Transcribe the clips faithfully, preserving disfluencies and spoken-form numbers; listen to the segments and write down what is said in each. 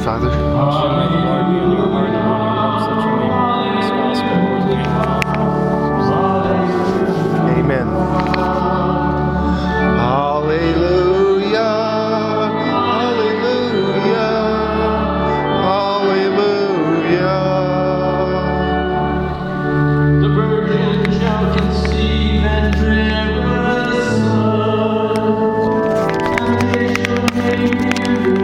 Father. May the Lord be in your heart and on your lips, that you may proclaim this gospel worthy. Amen. Hallelujah. Hallelujah. Hallelujah. The virgin shall conceive and bear a son, and they shall name him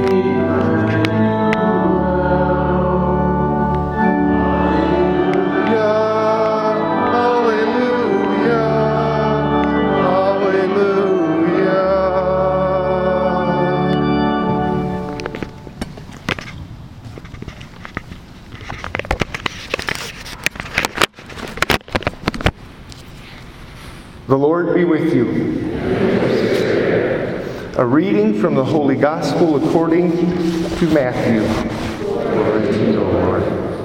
The Lord be with you. A reading from the Holy Gospel according to Matthew. Glory to you, Lord.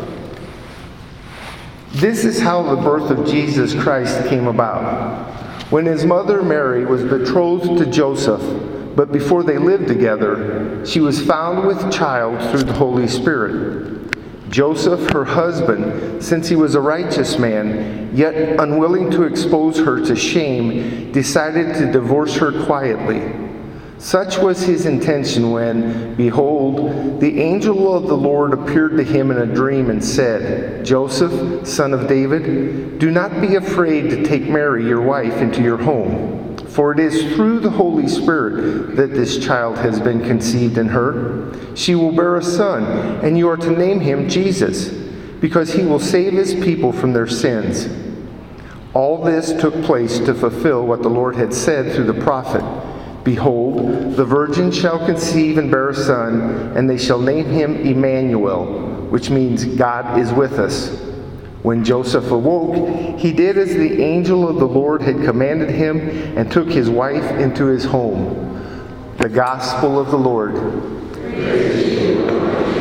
This is how the birth of Jesus Christ came about. When his mother Mary was betrothed to Joseph, but before they lived together, she was found with child through the Holy Spirit. Joseph, her husband, since he was a righteous man, yet unwilling to expose her to shame, decided to divorce her quietly. Such was his intention when, behold, the angel of the Lord appeared to him in a dream and said, Joseph, son of David, do not be afraid to take Mary, your wife, into your home. For it is through the Holy Spirit that this child has been conceived in her. She will bear a son, and you are to name him Jesus, because he will save his people from their sins. All this took place to fulfill what the Lord had said through the prophet. Behold, the virgin shall conceive and bear a son, and they shall name him Emmanuel, which means God is with us. When Joseph awoke, he did as the angel of the Lord had commanded him and took his wife into his home. The Gospel of the Lord. Praise you, Lord.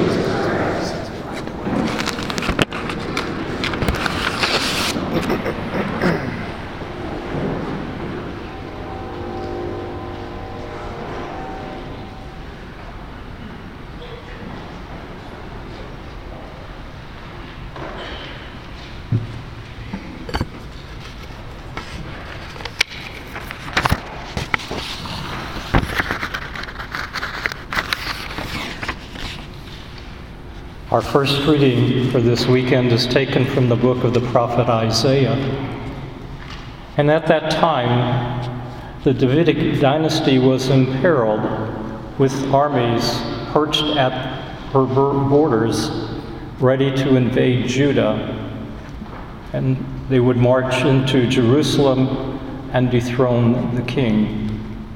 Our first reading for this weekend is taken from the book of the prophet Isaiah. And at that time, the Davidic dynasty was imperiled, with armies perched at her borders, ready to invade Judah. And they would march into Jerusalem and dethrone the king.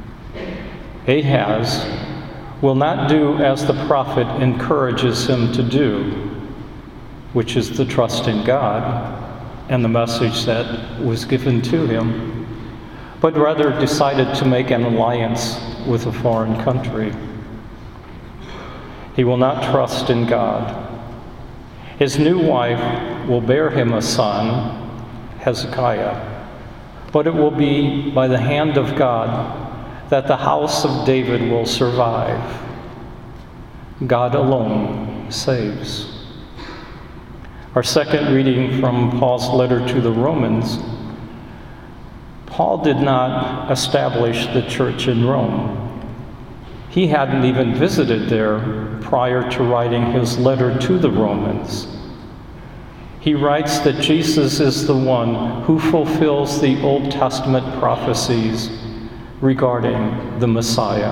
Ahaz will not do as the prophet encourages him to do, which is to trust in God and the message that was given to him, but rather decided to make an alliance with a foreign country. He will not trust in God. His new wife will bear him a son, Hezekiah, but it will be by the hand of God that the house of David will survive. God alone saves. Our second reading from Paul's letter to the Romans. Paul did not establish the church in Rome. He hadn't even visited there prior to writing his letter to the Romans. He writes that Jesus is the one who fulfills the Old Testament prophecies regarding the Messiah.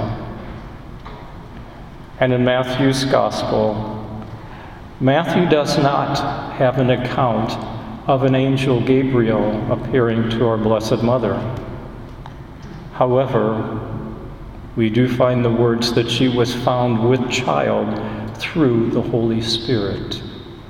And in Matthew's Gospel, Matthew does not have an account of an angel Gabriel appearing to our Blessed Mother. However, we do find the words that she was found with child through the Holy Spirit.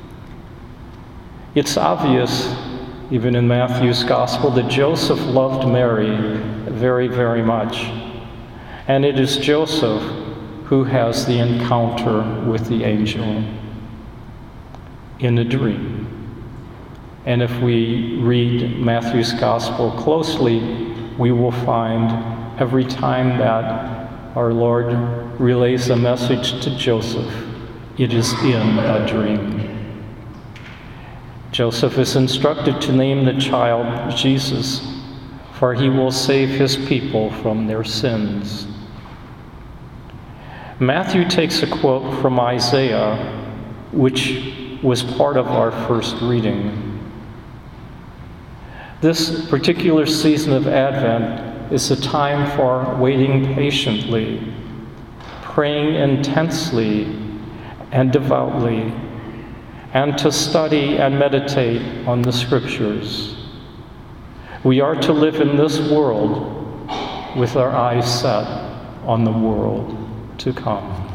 It's obvious, even in Matthew's Gospel, that Joseph loved Mary very, very much. And it is Joseph who has the encounter with the angel in a dream. And if we read Matthew's Gospel closely, we will find every time that our Lord relays a message to Joseph, it is in a dream. Joseph is instructed to name the child Jesus, for he will save his people from their sins. Matthew takes a quote from Isaiah, which was part of our first reading. This particular season of Advent is a time for waiting patiently, praying intensely and devoutly, and to study and meditate on the Scriptures. We are to live in this world with our eyes set on the world to come.